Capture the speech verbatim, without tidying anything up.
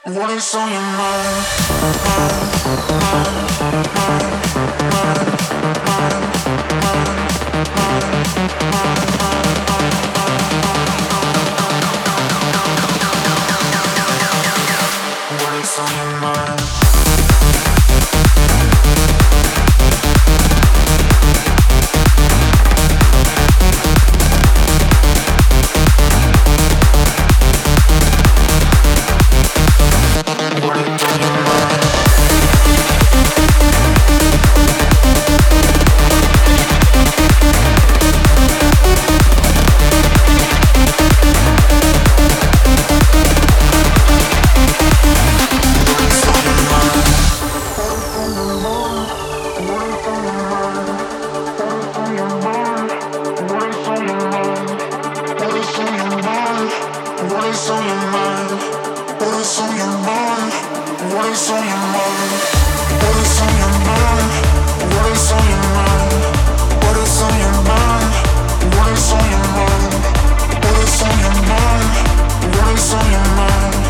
What is on your mind? Mind, mind, mind, mind, mind, mind, mind, mind. What is on your mind? What is on your mind? What is on your mind? What is on your mind? What is on your mind? What is on your mind? What is on your mind? What is on your mind? What is on your mind? What is on your mind? What is on your mind?